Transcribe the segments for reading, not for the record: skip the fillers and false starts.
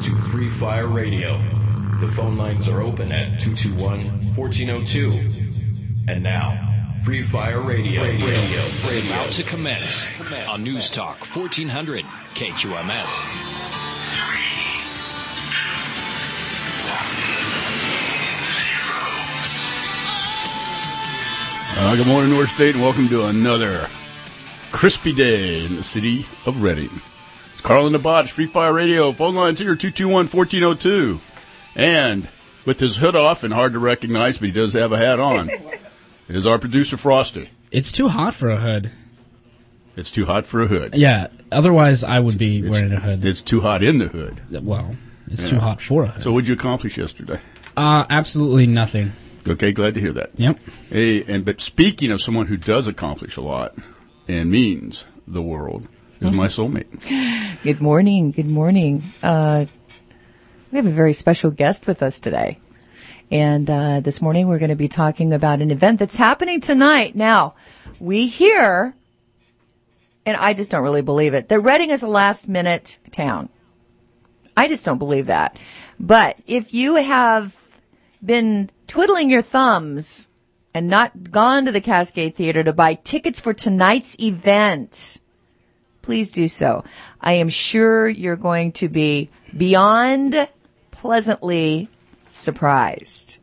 to Free Fire Radio. The phone lines are open at 221-1402. And now, Free Fire Radio is about to commence on News Talk 1400 KQMS. Good morning, North State, and welcome to another crispy day in the city of Reading. It's Carl and the Bots, Free Fire Radio. Phone lines here, 221-1402. And with his hood off and hard to recognize, but he does have a hat on, is our producer, Frosty. It's too hot for a hood. It's too hot for a hood. Yeah, otherwise I would be wearing a hood. It's too hot in the hood. Well, it's too hot for a hood. So what did you accomplish yesterday? Absolutely nothing. Okay, glad to hear that. Yep. Hey, but speaking of someone who does accomplish a lot and means the world, is my soulmate. Good morning. Good morning. We have a very special guest with us today. And this morning we're going to be talking about an event that's happening tonight. Now, we hear, and I just don't really believe it, that Reading is a last-minute town. I just don't believe that. But if you have been twiddling your thumbs and not gone to the Cascade Theater to buy tickets for tonight's event, please do so. I am sure you're going to be beyond pleasantly surprised.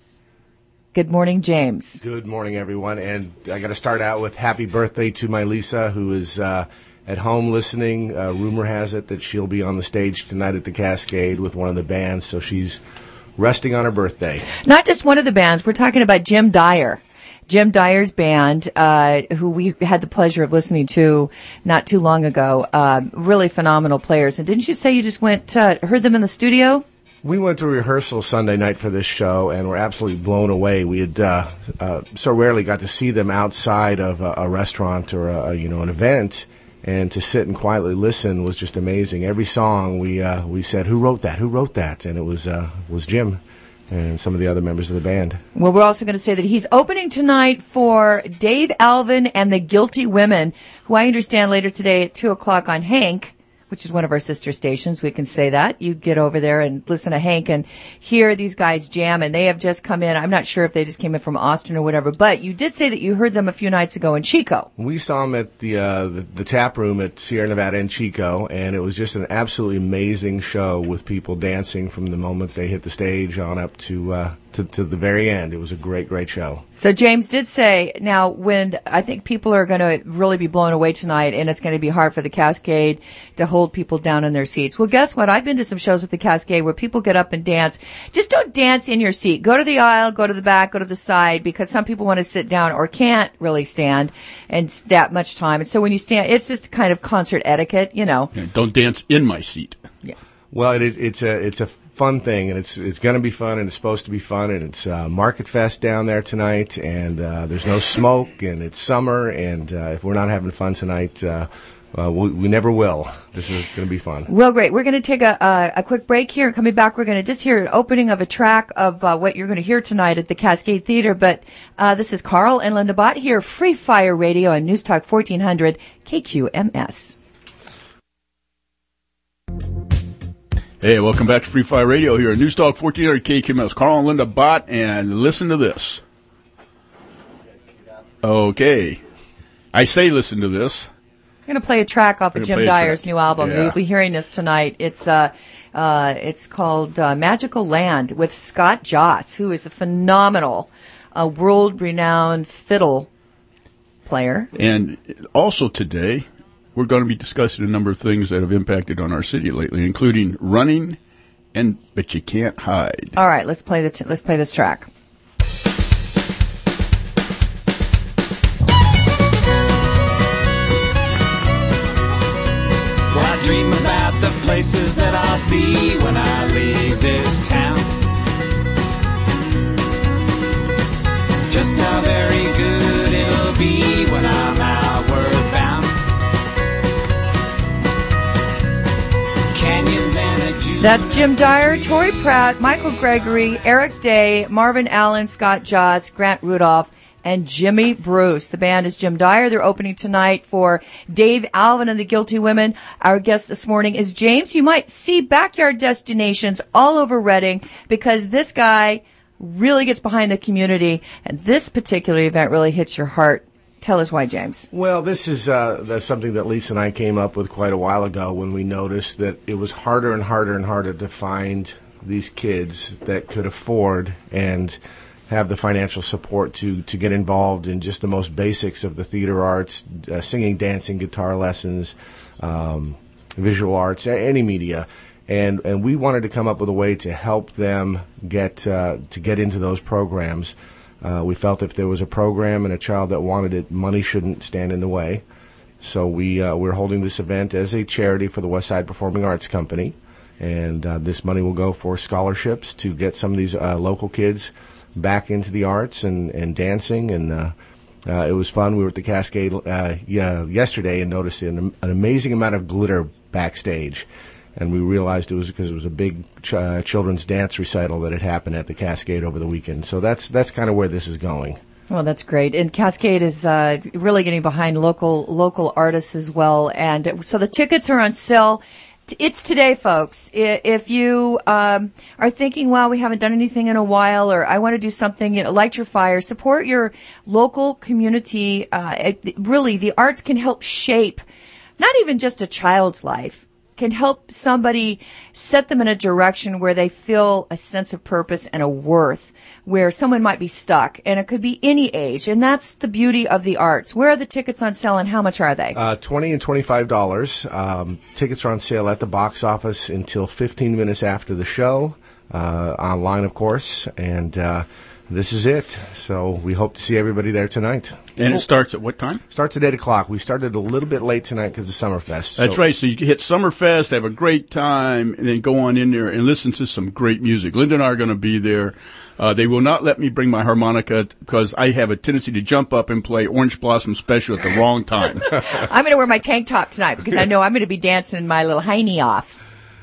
Good morning, James. Good morning, everyone. And I got to start out with happy birthday to my Lisa, who is at home listening. Rumor has it that she'll be on the stage tonight at the Cascade with one of the bands, so she's resting on her birthday. Not just one of the bands. We're talking about Jim Dyer. Jim Dyer's band, who we had the pleasure of listening to not too long ago. Really phenomenal players. And didn't you say you just heard them in the studio? We went to rehearsal Sunday night for this show, and were absolutely blown away. We had so rarely got to see them outside of a restaurant or an event, and to sit and quietly listen was just amazing. Every song we said, "Who wrote that? Who wrote that?" And it was Jim and some of the other members of the band. Well, we're also going to say that he's opening tonight for Dave Alvin and the Guilty Women, who I understand later today at 2:00 on Hank, which is one of our sister stations. We can say that. You get over there and listen to Hank and hear these guys jam, and they have just come in. I'm not sure if they just came in from Austin or whatever, but you did say that you heard them a few nights ago in Chico. We saw them at the tap room at Sierra Nevada in Chico, and it was just an absolutely amazing show with people dancing from the moment they hit the stage on up to the very end. It was a great, great show. So James did say, now when I think people are going to really be blown away tonight, and it's going to be hard for the Cascade to hold people down in their seats. Well, guess what? I've been to some shows at the Cascade where people get up and dance. Just don't dance in your seat. Go to the aisle, go to the back, go to the side, because some people want to sit down or can't really stand and that much time. And so when you stand, it's just kind of concert etiquette, you know. Yeah, don't dance in my seat. Yeah. Well, it's a fun thing, and it's going to be fun, and it's supposed to be fun, and it's Market Fest down there tonight, and there's no smoke, and it's summer, and if we're not having fun tonight, we never will. This is going to be fun. Well, great. We're going to take a quick break here. Coming back, we're going to just hear an opening of a track of what you're going to hear tonight at the Cascade Theater. But this is Carl and Linda Bott here, Free Fire Radio on News Talk 1400 KQMS. Hey, welcome back to Free Fire Radio here at News Talk 1400 KQMS. Carl and Linda Bott, and listen to this. Okay. I say listen to this. I'm going to play a track off of Jim Dyer's new album. Yeah. You'll be hearing this tonight. It's called Magical Land with Scott Joss, who is a phenomenal, world-renowned fiddle player. And also today, we're going to be discussing a number of things that have impacted on our city lately, including running but you can't hide. All right, let's play this track. Well, I dream about the places that I'll see when I leave this town. Just how very good it'll be when I'm outward bound. Canyons and a June. That's Jim Dyer, Tori Pratt, Michael Gregory, Eric Day, Marvin Allen, Scott Joss, Grant Rudolph, and Jimmy Bruce. The band is Jim Dyer. They're opening tonight for Dave Alvin and the Guilty Women. Our guest this morning is James. You might see Backyard Destinations all over Reading because this guy really gets behind the community, and this particular event really hits your heart. Tell us why, James. Well, this is that's something that Lisa and I came up with quite a while ago when we noticed that it was harder and harder and harder to find these kids that could afford and have the financial support to get involved in just the most basics of the theater arts, singing, dancing, guitar lessons, visual arts, any media. And we wanted to come up with a way to help them get into those programs. We felt if there was a program and a child that wanted it, money shouldn't stand in the way. So we're holding this event as a charity for the West Side Performing Arts Company. And this money will go for scholarships to get some of these local kids back into the arts and dancing. And it was fun. We were at the Cascade yesterday and noticed an amazing amount of glitter backstage. And we realized it was because it was a big children's dance recital that had happened at the Cascade over the weekend. So that's kind of where this is going. Well, that's great. And Cascade is really getting behind local artists as well. And so the tickets are on sale. It's today, folks. If you are thinking, wow, we haven't done anything in a while, or I want to do something, light your fire, support your local community. Really, the arts can help shape not even just a child's life, can help somebody set them in a direction where they feel a sense of purpose and a worth, where someone might be stuck, and it could be any age, and that's the beauty of the arts. Where are the tickets on sale, and how much are they? $20 and $25. Tickets are on sale at the box office until 15 minutes after the show, online, of course, and this is it. So we hope to see everybody there tonight. And it starts at what time? Starts at 8 o'clock. We started a little bit late tonight because of Summerfest. That's right. So you can hit Summerfest, have a great time, and then go on in there and listen to some great music. Linda and I are going to be there. They will not let me bring my harmonica because I have a tendency to jump up and play Orange Blossom Special at the wrong time. I'm going to wear my tank top tonight because I know I'm going to be dancing my little hiney off.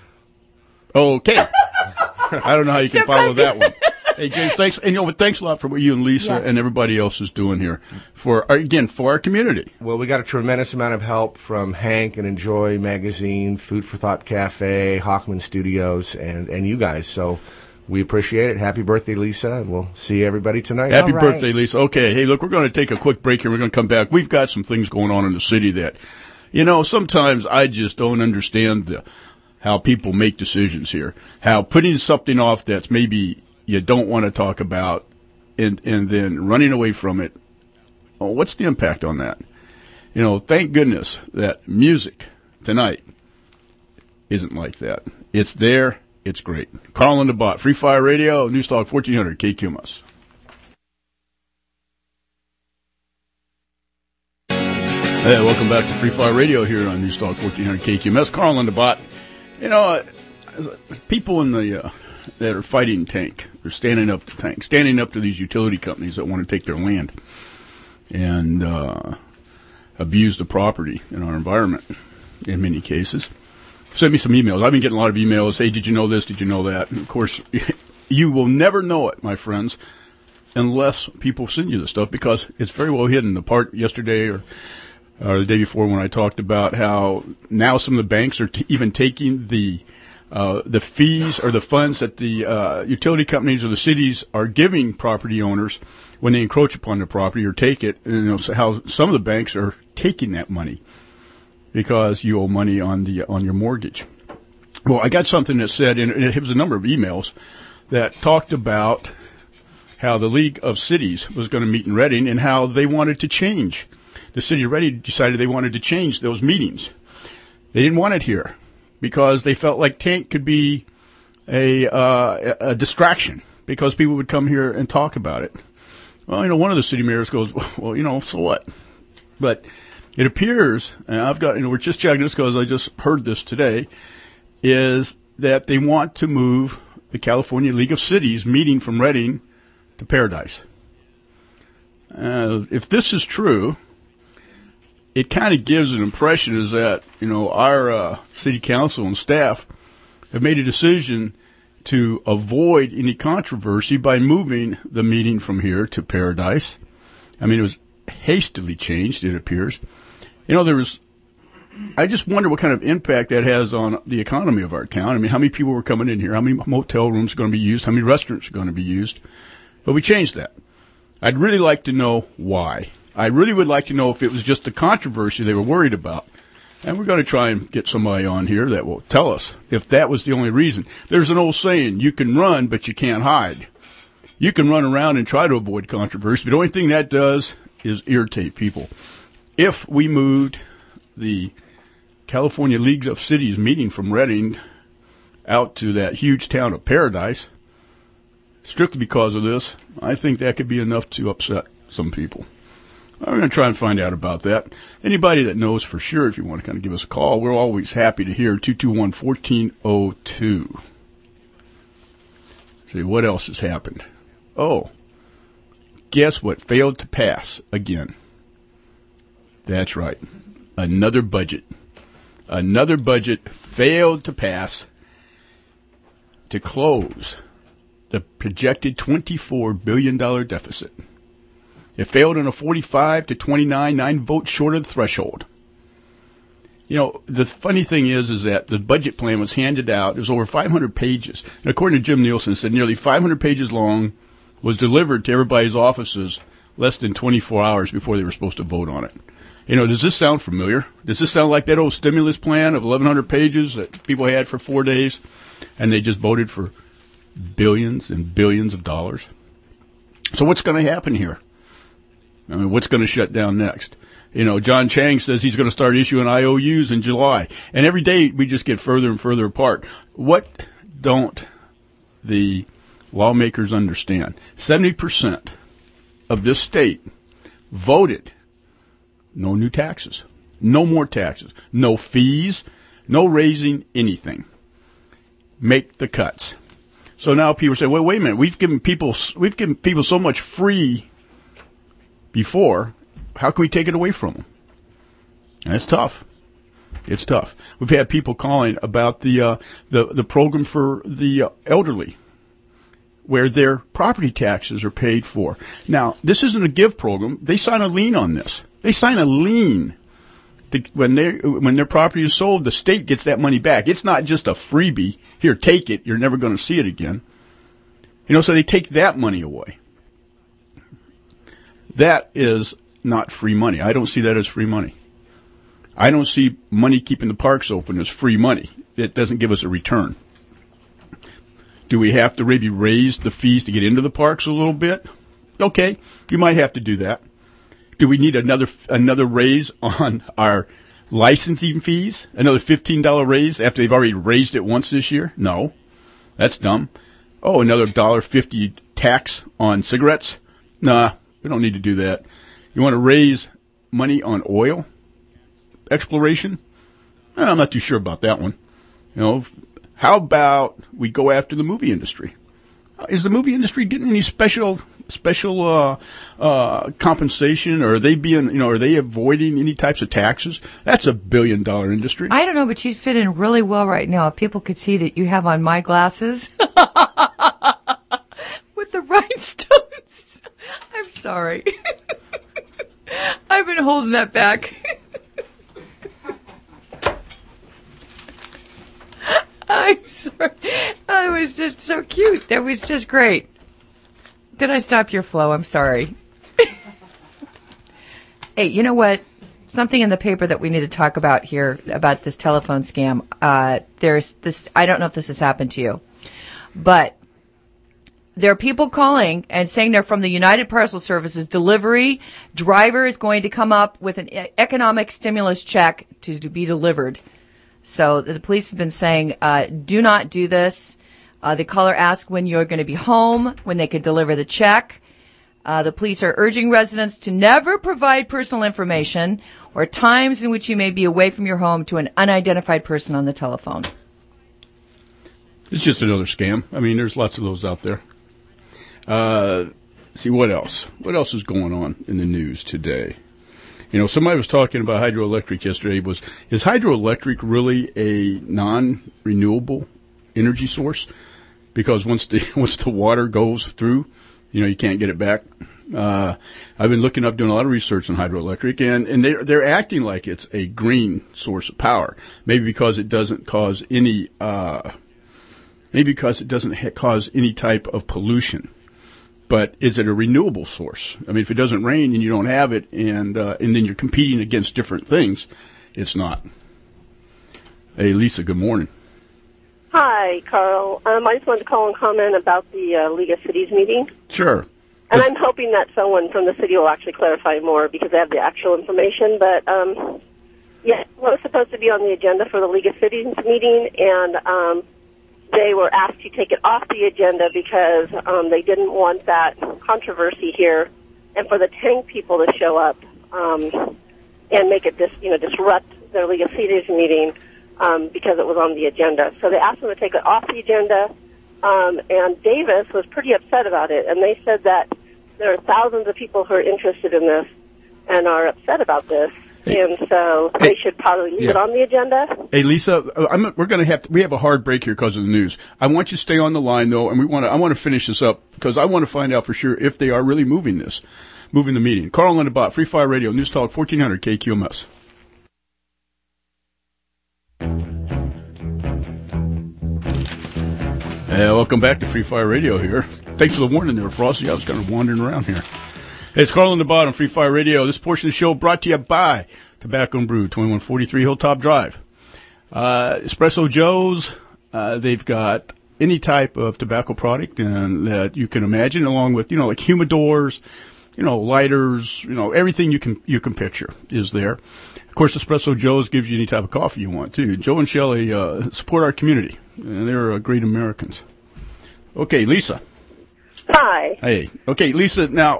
Okay. I don't know how you can follow that one. Hey, James, thanks. And, thanks a lot for what you and Lisa and everybody else is doing here for our community. Well, we got a tremendous amount of help from Hank and Enjoy Magazine, Food for Thought Cafe, Hochman Studios, and you guys. So we appreciate it. Happy birthday, Lisa, and we'll see everybody tonight. Happy birthday, Lisa. Okay, hey, look, we're going to take a quick break here. We're going to come back. We've got some things going on in the city that, sometimes I just don't understand how people make decisions here. How putting something off that's maybe you don't want to talk about and then running away from it. Oh, what's the impact on that? Thank goodness that music tonight isn't like that. It's there. It's great. Carl and the Bot, Free Fire Radio, News Talk 1400 KQMS. Hey, welcome back to Free Fire Radio here on News Talk 1400 KQMS. Carl and the Bot. People in the that are fighting Tank, they're standing up to Tank, standing up to these utility companies that want to take their land and abuse the property in our environment in many cases. Send me some emails. I've been getting a lot of emails. Hey, did you know this? Did you know that? And of course, you will never know it, my friends, unless people send you the stuff because it's very well hidden. The part yesterday or the day before when I talked about how now some of the banks are even taking the fees or the funds that the utility companies or the cities are giving property owners when they encroach upon the property or take it, and so how some of the banks are taking that money because you owe money on your mortgage. Well, I got something that said, and it was a number of emails that talked about how the League of Cities was going to meet in Reading and how they wanted to change. The city of Reading decided they wanted to change those meetings. They didn't want it here because they felt like Tank could be a distraction because people would come here and talk about it. Well, one of the city mayors goes, well, so what? But it appears, and I've got, we're just checking this because I just heard this today, is that they want to move the California League of Cities meeting from Reading to Paradise. If this is true, it kind of gives an impression is that, our city council and staff have made a decision to avoid any controversy by moving the meeting from here to Paradise. I mean, it was hastily changed, it appears. I just wonder what kind of impact that has on the economy of our town. I mean, how many people were coming in here? How many motel rooms are going to be used? How many restaurants are going to be used? But we changed that. I'd really like to know why. I really would like to know if it was just a controversy they were worried about. And we're going to try and get somebody on here that will tell us if that was the only reason. There's an old saying, you can run, but you can't hide. You can run around and try to avoid controversy, but the only thing that does is irritate people. If we moved the California League of Cities meeting from Redding out to that huge town of Paradise, strictly because of this, I think that could be enough to upset some people. I'm going to try and find out about that. Anybody that knows for sure, if you want to kind of give us a call, we're always happy to hear 221-1402. See, what else has happened? Oh, guess what failed to pass again? That's right. Another budget. Another budget failed to pass to close the projected $24 billion deficit. It failed on a 45 to 29, 9 votes short of the threshold. The funny thing is that the budget plan was handed out. It was over 500 pages. And according to Jim Nielsen, it said nearly 500 pages long, was delivered to everybody's offices less than 24 hours before they were supposed to vote on it. Does this sound familiar? Does this sound like that old stimulus plan of 1,100 pages that people had for 4 days, and they just voted for billions and billions of dollars? So what's going to happen here? I mean, what's going to shut down next? John Chang says he's going to start issuing IOUs in July. And every day we just get further and further apart. What don't the lawmakers understand? 70% of this state voted no new taxes, no more taxes, no fees, no raising anything. Make the cuts. So now people say, well, wait a minute, we've given people so much free before, how can we take it away from them? And it's tough. It's tough. We've had people calling about the program for the elderly, where their property taxes are paid for. Now, this isn't a give program. They sign a lien on this. They sign a lien. When their property is sold, the state gets that money back. It's not just a freebie. Here, take it. You're never going to see it again. So they take that money away. That is not free money. I don't see that as free money. I don't see money keeping the parks open as free money. It doesn't give us a return. Do we have to maybe raise the fees to get into the parks a little bit? Okay, you might have to do that. Do we need another raise on our licensing fees? Another $15 raise after they've already raised it once this year? No, that's dumb. Oh, another $1.50 tax on cigarettes? Nah. We don't need to do that. You want to raise money on oil exploration? I'm not too sure about that one. How about we go after the movie industry? Is the movie industry getting any special compensation, or are they avoiding any types of taxes? That's $1 billion industry. I don't know, but you fit in really well right now. If people could see that you have on my glasses with the rhinestones. I'm sorry. I've been holding that back. I'm sorry. That was just so cute. That was just great. Did I stop your flow? I'm sorry. Hey, you know what? Something in the paper that we need to talk about here about this telephone scam. There's this. I don't know if this has happened to you, but there are people calling and saying they're from the United Parcel Services delivery. Driver is going to come up with an economic stimulus check to be delivered. So the police have been saying, do not do this. The caller asked when you're going to be home, when they could deliver the check. The police are urging residents to never provide personal information or times in which you may be away from your home to an unidentified person on the telephone. It's just another scam. I mean, there's lots of those out there. See, what else? What else is going on in the news today? You know, somebody was talking about hydroelectric yesterday. Is hydroelectric really a non-renewable energy source? Because once the water goes through, you know, you can't get it back. I've been looking up, doing a lot of research on hydroelectric, and they're acting like it's a green source of power. Maybe because it doesn't cause any cause any type of pollution. But is it a renewable source? I mean, if it doesn't rain and you don't have it, and then you're competing against different things, it's not. Hey, Lisa, good morning. Hi, Carl. I just wanted to call and comment about the League of Cities meeting. Sure. And I'm hoping that someone from the city will actually clarify more because they have the actual information. But, yeah, it was supposed to be on the agenda for the League of Cities meeting, and they were asked to take it off the agenda because they didn't want that controversy here and for the tank people to show up and make it disrupt their League of Cities meeting. Because it was on the agenda. So they asked them to take it off the agenda, and Davis was pretty upset about it. And they said that there are thousands of people who are interested in this and are upset about this, and so they should probably leave it on the agenda. Hey, Lisa, we have a hard break here because of the news. I want you to stay on the line, though, and I want to finish this up because I want to find out for sure if they are really moving the meeting. Carl and the Bot, Free Fire Radio, News Talk 1400 KQMS. Welcome back to Free Fire Radio here. Thanks for the warning there, Frosty. I was kind of wandering around here. Hey, it's Carl on the Bottom, Free Fire Radio. This portion of the show brought to you by Tobacco and Brew, 2143 Hilltop Drive. Espresso Joe's, they've got any type of tobacco product that you can imagine, along with, like humidors, lighters, everything you can picture is there. Of course, Espresso Joe's gives you any type of coffee you want, too. Joe and Shelley support our community, and they're great Americans. Okay, Lisa. Hi. Hey. Okay, Lisa, now,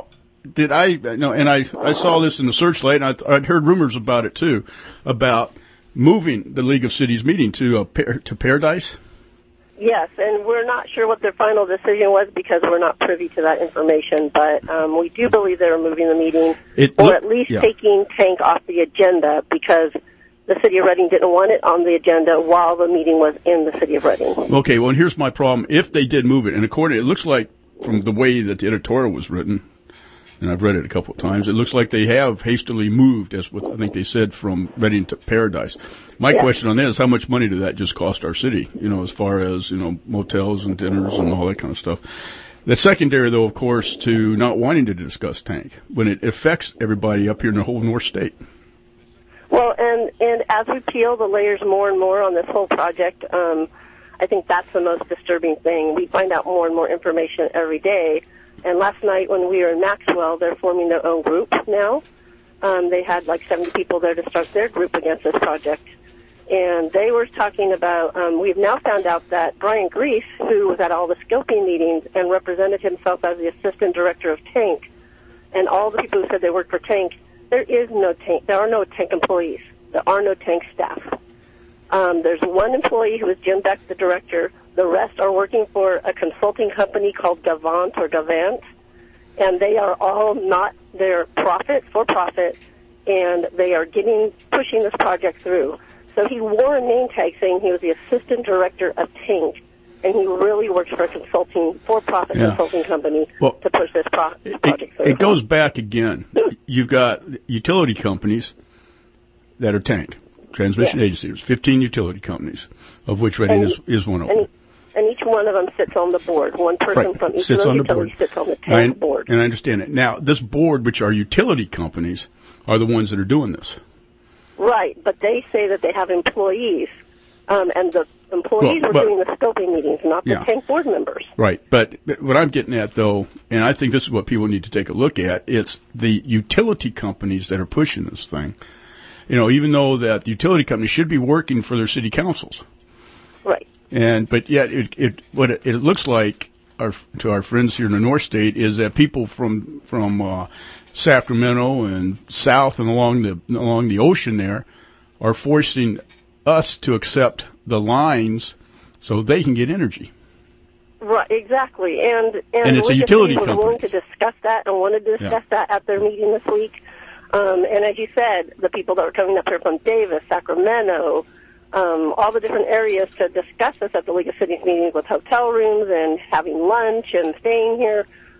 I saw this in the Searchlight, and I'd heard rumors about it, too, about moving the League of Cities meeting to Paradise. Yes, and we're not sure what their final decision was because we're not privy to that information, but we do believe they're moving the meeting, or at least taking Tank off the agenda because the City of Reading didn't want it on the agenda while the meeting was in the City of Reading. Okay, well, and here's my problem. If they did move it, and it looks like from the way that the editorial was written, and I've read it a couple of times, it looks like they have hastily moved, as what I think they said, from Reading to Paradise. My question on that is how much money did that just cost our city, as far as, motels and dinners and all that kind of stuff. The secondary, though, of course, to not wanting to discuss Tank, when it affects everybody up here in the whole North State. Well, and as we peel the layers more and more on this whole project, I think that's the most disturbing thing. We find out more and more information every day. And last night when we were in Maxwell, they're forming their own group now. They had like 70 people there to start their group against this project. And they were talking about, we've now found out that Brian Grease, who was at all the scoping meetings and represented himself as the assistant director of Tank, and all the people who said they worked for Tank, there are no Tank employees. There are no Tank staff. There's one employee who is Jim Beck, the director. The rest are working for a consulting company called Gavant, and they are all they're for profit, and they are pushing this project through. So he wore a name tag saying he was the assistant director of Tank, and he really works for a for-profit consulting company to push this project through. It goes back again. You've got utility companies that are Tank, transmission agencies, 15 utility companies, of which Reading is one of them. And each one of them sits on the board. One person from each of those utilities sits on the Tank board. And I understand it. Now, this board, which are utility companies, are the ones that are doing this. Right, but they say that they have employees, and the employees were doing the scoping meetings, not the Tank board members. Right, but what I'm getting at, though, and I think this is what people need to take a look at, it's the utility companies that are pushing this thing. Even though that the utility companies should be working for their city councils. Right. But yet, what it looks like to our friends here in the North State is that people from Sacramento and south and along the ocean there are forcing us to accept the lines so they can get energy. Right, exactly, and it's a utility company. Was willing to discuss that and wanted to discuss that at their meeting this week. And as you said, the people that were coming up here from Davis, Sacramento, all the different areas to discuss this at the League of Cities meetings with hotel rooms and having lunch and staying here.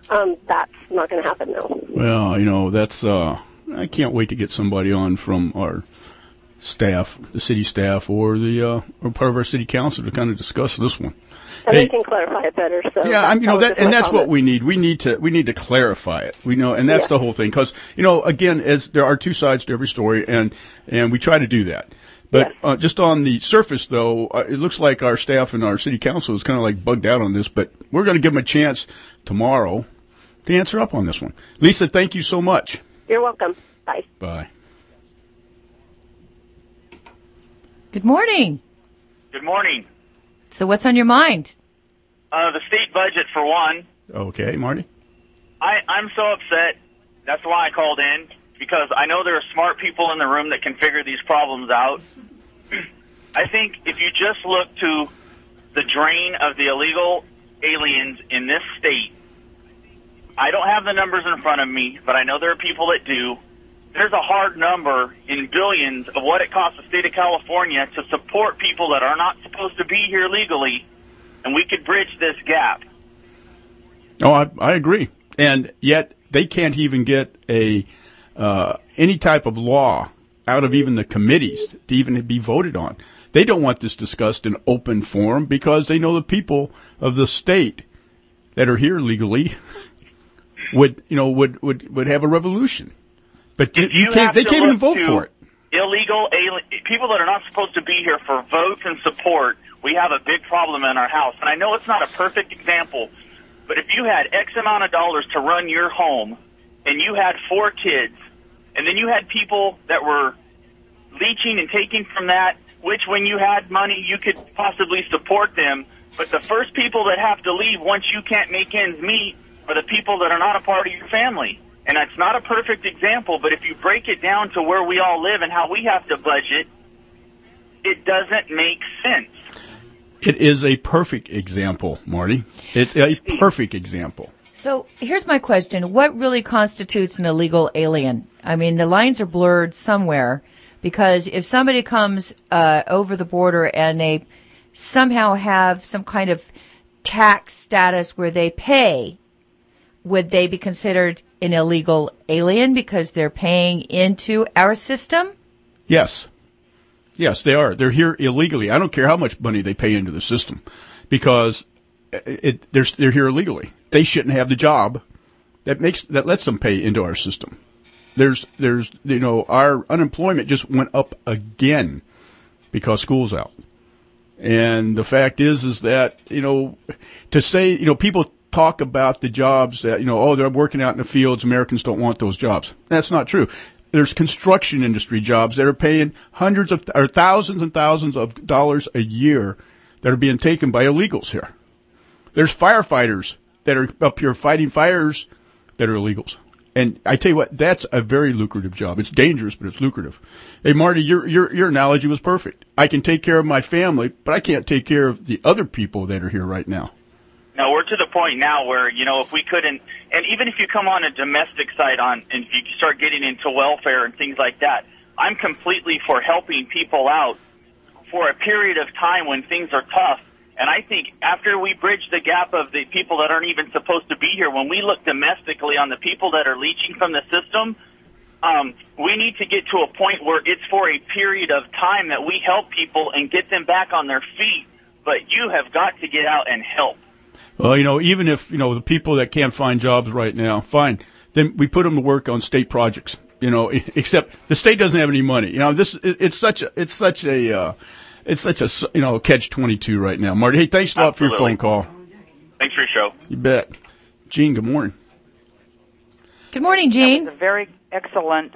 That's not going to happen, no. Well, that's, I can't wait to get somebody on from our staff, the city staff, or the, or part of our city council to kind of discuss this one. And they can clarify it better. So yeah, that's what we need. We need to clarify it. And that's the whole thing. Because, again, as there are two sides to every story, and we try to do that. But just on the surface, though, it looks like our staff and our city council is kind of like bugged out on this. But we're going to give them a chance tomorrow to answer up on this one. Lisa, thank you so much. You're welcome. Bye. Bye. Good morning. Good morning. So what's on your mind? The state budget, for one. Okay, Marty. I'm so upset. That's why I called in, because I know there are smart people in the room that can figure these problems out. I think if you just look to the drain of the illegal aliens in this state, I don't have the numbers in front of me, but I know there are people that do. There's a hard number in billions of what it costs the state of California to support people that are not supposed to be here legally, and we could bridge this gap. Oh, I agree. And yet they can't even get any type of law out of even the committees to even be voted on. They don't want this discussed in open forum because they know the people of the state that are here legally would have a revolution. But they can't even vote for it. Illegal people that are not supposed to be here for votes and support, we have a big problem in our house. And I know it's not a perfect example, but if you had X amount of dollars to run your home and you had 4 kids, and then you had people that were leeching and taking from that, which when you had money you could possibly support them, but the first people that have to leave once you can't make ends meet are the people that are not a part of your family. And that's not a perfect example, but if you break it down to where we all live and how we have to budget, it doesn't make sense. It is a perfect example, Marty. It's a perfect example. So here's my question. What really constitutes an illegal alien? I mean, the lines are blurred somewhere, because if somebody comes over the border and they somehow have some kind of tax status where they pay, would they be considered an illegal alien because they're paying into our system? Yes. Yes, they are. They're here illegally. I don't care how much money they pay into the system, because they're here illegally. They shouldn't have the job that lets them pay into our system. There's our unemployment just went up again because school's out. And the fact is that, to say, people talk about the jobs that, they're working out in the fields. Americans don't want those jobs. That's not true. There's construction industry jobs that are paying thousands and thousands of dollars a year that are being taken by illegals here. There's firefighters that are up here fighting fires that are illegals. And I tell you what, that's a very lucrative job. It's dangerous, but it's lucrative. Hey, Marty, your analogy was perfect. I can take care of my family, but I can't take care of the other people that are here right now. No, we're to the point now where, if we couldn't, and even if you come on a domestic side and if you start getting into welfare and things like that, I'm completely for helping people out for a period of time when things are tough. And I think after we bridge the gap of the people that aren't even supposed to be here, when we look domestically on the people that are leeching from the system, we need to get to a point where it's for a period of time that we help people and get them back on their feet. But you have got to get out and help. Well, even if, the people that can't find jobs right now, fine. Then we put them to work on state projects, except the state doesn't have any money. It's such a catch-22 right now. Marty, hey, thanks a lot for your phone call. Thanks for your show. You bet. Gene, good morning. Good morning, Gene. That was a very excellent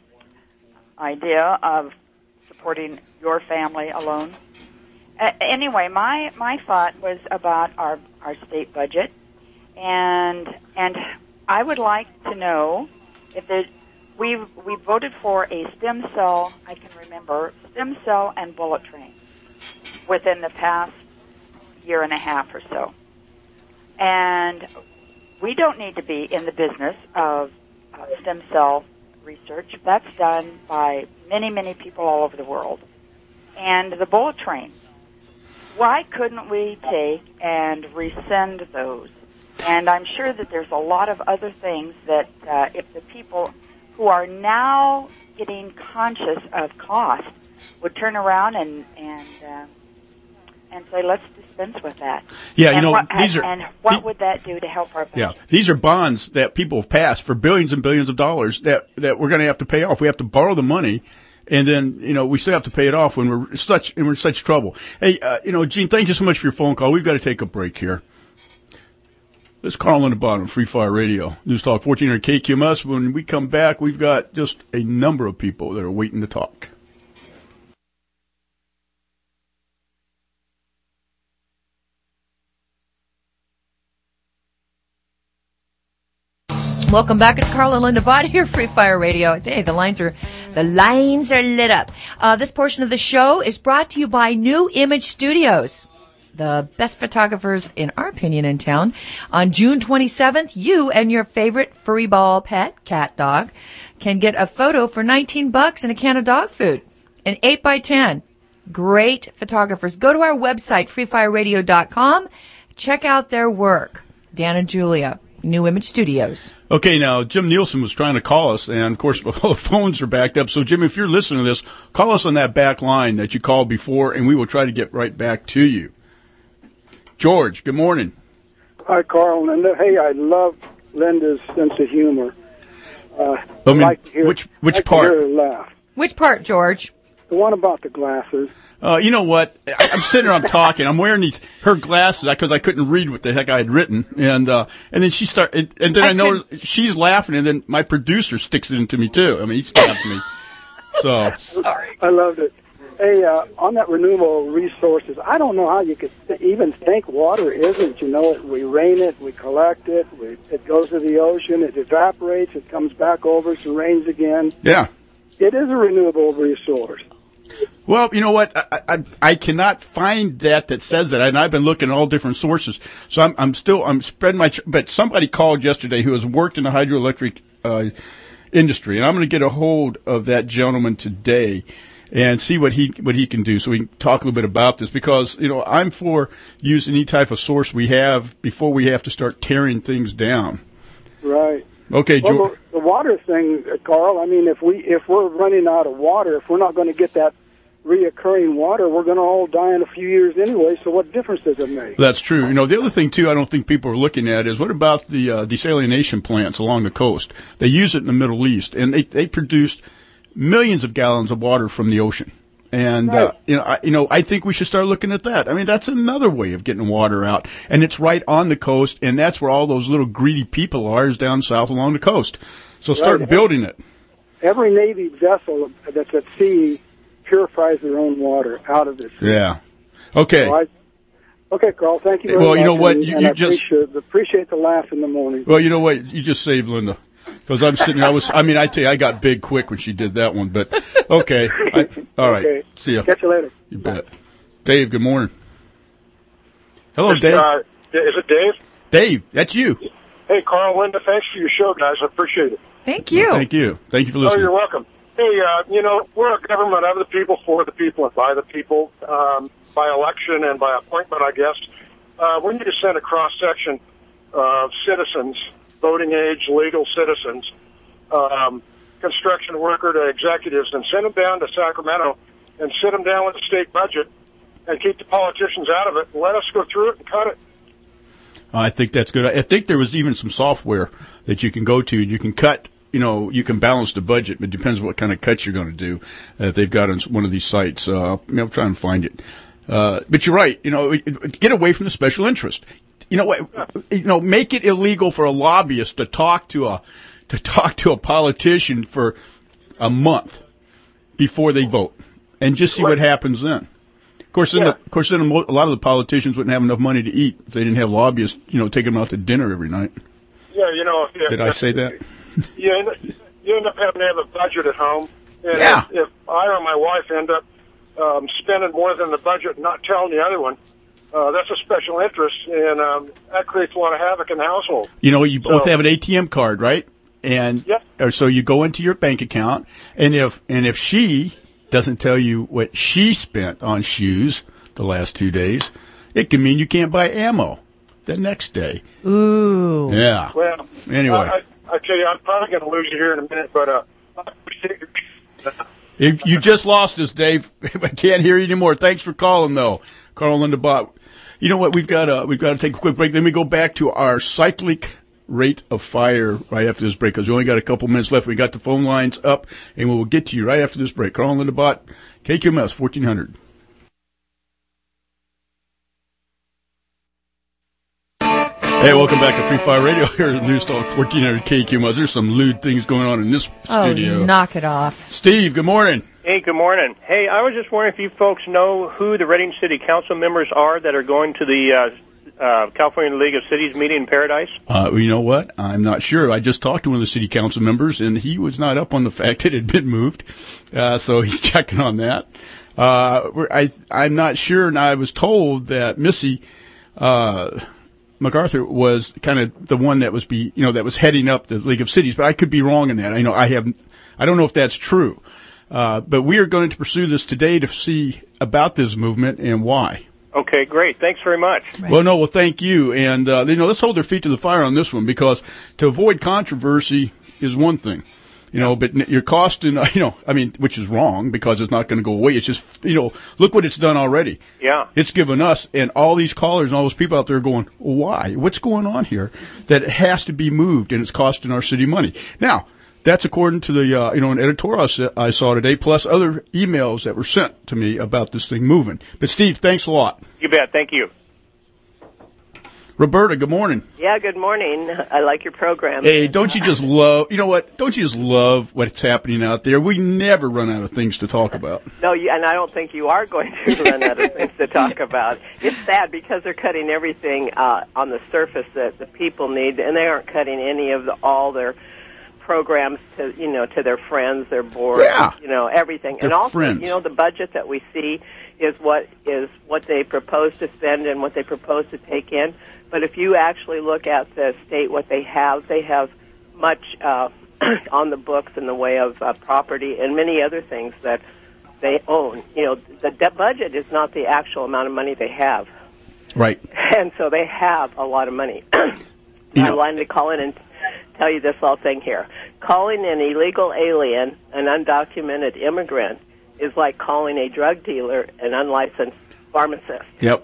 idea of supporting your family alone. Anyway, my thought was about our state budget, and I would like to know if we voted for a stem cell. I can remember stem cell and bullet train within the past year and a half or so, and we don't need to be in the business of stem cell research. That's done by many people all over the world, and the bullet train. Why couldn't we take and rescind those And I'm sure that there's a lot of other things that if the people who are now getting conscious of cost would turn around and say, let's dispense with that. Yeah, and what what would that do to help our budget? Yeah, these are bonds that people have passed for billions and billions of dollars that we're going to have to pay off. We have to borrow the money, and then we still have to pay it off when we're in such trouble. Hey, Gene, thank you so much for your phone call. We've got to take a break here. This is Carl on the bottom, Free Fire Radio, News Talk 1400 KQMS. When we come back, we've got just a number of people that are waiting to talk. Welcome back. It's Carl and Linda Bott here, Free Fire Radio. Hey, the lines are lit up. This portion of the show is brought to you by New Image Studios, the best photographers, in our opinion, in town. On June 27th, you and your favorite furry ball pet, cat, dog, can get a photo for $19 and a can of dog food. An 8x10. Great photographers. Go to our website, freefireradio.com. Check out their work. Dan and Julia, New Image Studios. Okay, now, Jim Nielsen was trying to call us, and, of course, all the phones are backed up. So, Jim, if you're listening to this, call us on that back line that you called before, and we will try to get right back to you. George, good morning. Hi, Carl and Linda. Hey, I love Linda's sense of humor. Which part? To hear her laugh. Which part, George? The one about the glasses. You know what? I'm sitting there, I'm talking. I'm wearing her glasses because I couldn't read what the heck I had written, and then she started, and then I know she's laughing, and then my producer sticks it into me too. I mean, he stabs me. So sorry. I loved it. Hey, on that renewable resources, I don't know how you could even think water isn't. We rain it, we collect it, it goes to the ocean, it evaporates, it comes back over, it rains again. Yeah. It is a renewable resource. Well, you know what? I cannot find that says that, and I've been looking at all different sources. So I'm spreading but somebody called yesterday who has worked in the hydroelectric industry, and I'm going to get a hold of that gentleman today and see what he can do, so we can talk a little bit about this, because I'm for using any type of source we have before we have to start tearing things down. Right. Okay, well, the water thing, Carl. I mean, if we're running out of water, if we're not going to get that reoccurring water, we're going to all die in a few years anyway. So what difference does it make? That's true. The other thing too, I don't think people are looking at is what about the desalination plants along the coast? They use it in the Middle East, and they produced millions of gallons of water from the ocean. And, right. I think we should start looking at that. I mean, that's another way of getting water out. And it's right on the coast, and that's where all those little greedy people are, is down south along the coast. So start building it. Every Navy vessel that's at sea purifies their own water out of the sea. Yeah. Okay. So okay, Carl, thank you very much. Well, you know what? I appreciate the laugh in the morning. Well, you know what? You just saved Linda. Because I'm sitting there, I tell you, I got big quick when she did that one, but okay. All right. Okay. See ya. Catch you later. You bet. Dave, good morning. Hello, Dave. Is it Dave? Dave, that's you. Hey, Carl, Linda, thanks for your show, guys. I appreciate it. Thank you. Thank you. Thank you for listening. Oh, you're welcome. Hey, we're a government of the people, for the people, and by the people, by election and by appointment, I guess. We need to send a cross-section of citizens, voting age, legal citizens, construction worker to executives, and send them down to Sacramento and sit them down with the state budget and keep the politicians out of it and let us go through it and cut it. I think that's good. I think there was even some software that you can go to. You can cut, you can balance the budget, but it depends what kind of cuts you're going to do that they've got on one of these sites. I'll try and find it. But you're right. Get away from the special interest. Make it illegal for a lobbyist to talk to a politician for a month before they vote, and just see what happens then. Of course, then a lot of the politicians wouldn't have enough money to eat if they didn't have lobbyists, taking them out to dinner every night. Yeah, Did I say that? You end up having to have a budget at home, and if I or my wife end up spending more than the budget and not telling the other one, that's a special interest, and that creates a lot of havoc in the household. You both have an ATM card, right? And so you go into your bank account, and if she doesn't tell you what she spent on shoes the last 2 days, it can mean you can't buy ammo the next day. Ooh. Yeah. Well, anyway. I tell you, I'm probably going to lose you here in a minute, but if you just lost us, Dave. I can't hear you anymore. Thanks for calling, though, Carl Linda Bott. You know what? We've got to take a quick break. Then we go back to our cyclic rate of fire right after this break, because we only got a couple minutes left. We got the phone lines up, and we'll get to you right after this break. Carl Linda Bott, KQMS 1400. Hey, welcome back to Free Fire Radio here at News Talk 1400 KQMS. There's some lewd things going on in this studio. Oh, knock it off. Steve, good morning. Hey, good morning. Hey, I was just wondering if you folks know who the Reading City Council members are that are going to the California League of Cities meeting in Paradise? You know what? I'm not sure. I just talked to one of the city council members, and he was not up on the fact that it had been moved. So he's checking on that. I'm not sure, and I was told that Missy MacArthur was kind of the one that was that was heading up the League of Cities, but I could be wrong in that. I don't know if that's true. But we are going to pursue this today to see about this movement and why. Okay, great. Thanks very much. Right. Well, thank you. And, let's hold their feet to the fire on this one, because to avoid controversy is one thing. But you're costing, which is wrong, because it's not going to go away. It's just, look what it's done already. Yeah. It's given us and all these callers and all those people out there going, why? What's going on here? That it has to be moved, and it's costing our city money. Now, that's according to the, an editorial I saw today, plus other emails that were sent to me about this thing moving. But Steve, thanks a lot. You bet. Thank you. Roberta, good morning. Yeah, good morning. I like your program. Hey, don't you just love, don't you just love what's happening out there? We never run out of things to talk about. No, and I don't think you are going to run out of things to talk about. It's sad because they're cutting everything on the surface that the people need, and they aren't cutting any of all their programs to their friends, their boards, everything. Their and also, friends. The budget that we see is what they propose to spend and what they propose to take in. But if you actually look at the state, what they have much on the books in the way of property and many other things that they own. The budget is not the actual amount of money they have. Right. And so they have a lot of money. I wanted to call in and tell you this little thing here. Calling an illegal alien an undocumented immigrant is like calling a drug dealer an unlicensed pharmacist. Yep.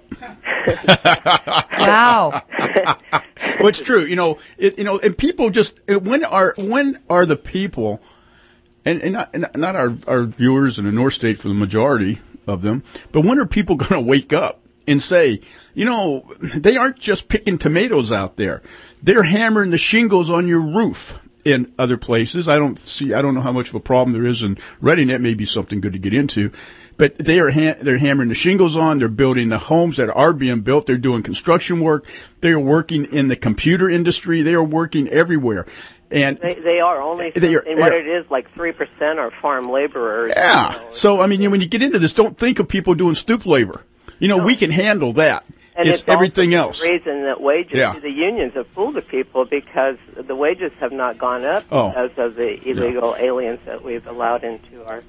Wow. Well, it's true. And people just, when are the people, and not our viewers in the North State for the majority of them, but when are people going to wake up and say, they aren't just picking tomatoes out there. They're hammering the shingles on your roof in other places. I don't know how much of a problem there is in Reading. That may be something good to get into. But they're hammering the shingles on. They're building the homes that are being built. They're doing construction work. They are working in the computer industry. They are working everywhere. And they are only, what it is, like 3% are farm laborers. Yeah. So, when you get into this, don't think of people doing stoop labor. We can handle that. And it's everything else. The reason that wages to the unions have fooled the people because the wages have not gone up because of the illegal aliens that we've allowed into our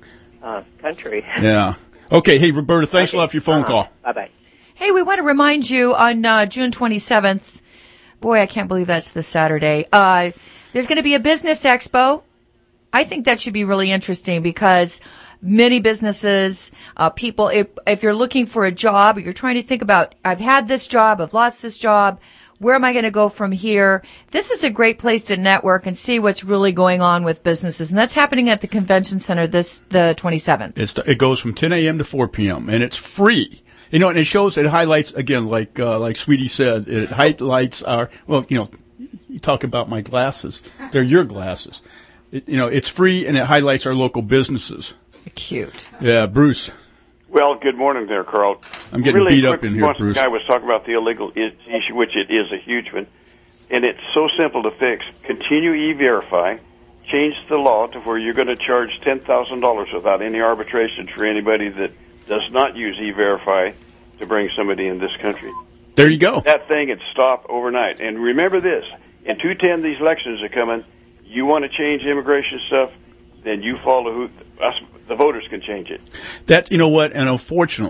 country. Yeah. Okay. Hey, Roberta, thanks a lot for your phone call. Bye-bye. Hey, we want to remind you on June 27th, boy, I can't believe that's this Saturday, there's going to be a business expo. I think that should be really interesting because many businesses, people, if you're looking for a job, or you're trying to think about, I've had this job, I've lost this job, where am I going to go from here? This is a great place to network and see what's really going on with businesses. And that's happening at the convention center the 27th. It goes from 10 a.m. to 4 p.m. and it's free. And it shows, it highlights, again, like Sweetie said, it highlights you talk about my glasses. They're your glasses. It's free and it highlights our local businesses. Cute. Yeah, Bruce. Well, good morning there, Carl. I'm getting really beat up in here, Bruce. The guy was talking about the illegal issue, which it is a huge one, and it's so simple to fix. Continue E-Verify, change the law to where you're going to charge $10,000 without any arbitration for anybody that does not use E-Verify to bring somebody in this country. There you go. That thing would stop overnight. And remember this, in 210, these elections are coming. You want to change immigration stuff, then you follow who us. The voters can change it. That, and unfortunately,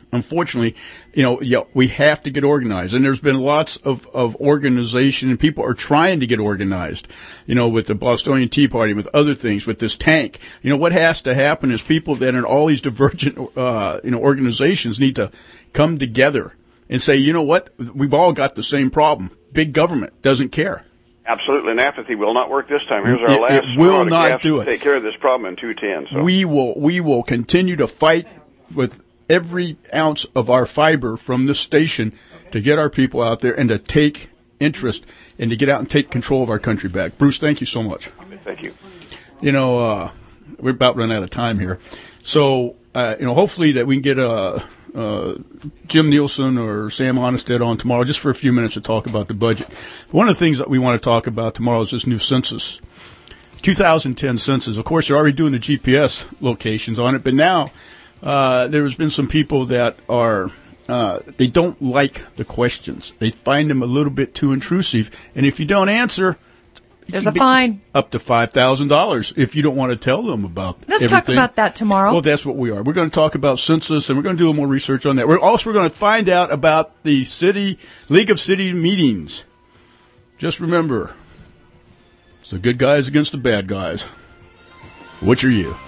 unfortunately, we have to get organized. And there's been lots of organization, and people are trying to get organized, with the Bostonian Tea Party, with other things, with this tank. What has to happen is people that are in all these divergent, organizations need to come together and say, you know what? We've all got the same problem. Big government doesn't care. Absolutely, and apathy will not work this time. Here's our last. It will not do it. Take care of this problem in 210. So. We will continue to fight with every ounce of our fiber from this station to get our people out there and to take interest and to get out and take control of our country back. Bruce, thank you so much. Thank you. We're about run out of time here, so hopefully that we can get Jim Nielsen or Sam Honested on tomorrow just for a few minutes to talk about the budget. One of the things that we want to talk about tomorrow is this new census, 2010 census. Of course, they're already doing the GPS locations on it, but now there's been some people that are they don't like the questions. They find them a little bit too intrusive, and if you don't answer, there's a fine. Up to $5,000 if you don't want to tell them about Let's everything. talk about that tomorrow. Well, that's what we are. We're going to talk about census, and we're going to do more research on that. We're going to find out about the League of City meetings. Just remember, it's the good guys against the bad guys. Which are you?